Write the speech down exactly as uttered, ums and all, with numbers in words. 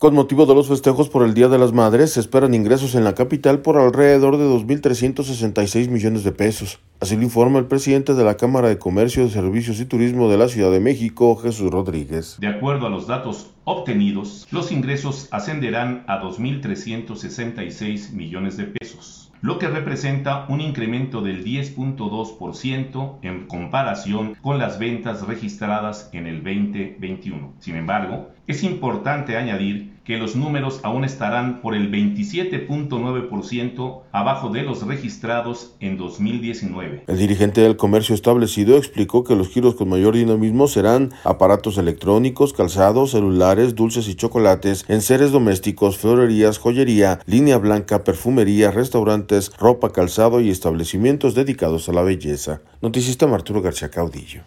Con motivo de los festejos por el Día de las Madres, se esperan ingresos en la capital por alrededor de dos mil trescientos sesenta y seis millones de pesos. Así lo informa el presidente de la Cámara de Comercio, Servicios y Turismo de la Ciudad de México, Jesús Rodríguez. De acuerdo a los datos obtenidos, los ingresos ascenderán a dos mil trescientos sesenta y seis millones de pesos, lo que representa un incremento del diez punto dos por ciento en comparación con las ventas registradas en el veinte veintiuno. Sin embargo, es importante añadir que los números aún estarán por el veintisiete punto nueve por ciento abajo de los registrados en dos mil diecinueve. El dirigente del comercio establecido explicó que los giros con mayor dinamismo serán aparatos electrónicos, calzados, celulares, dulces y chocolates, enseres domésticos, florerías, joyería, línea blanca, perfumería, restaurantes, ropa, calzado y establecimientos dedicados a la belleza. Noticista Arturo García Caudillo.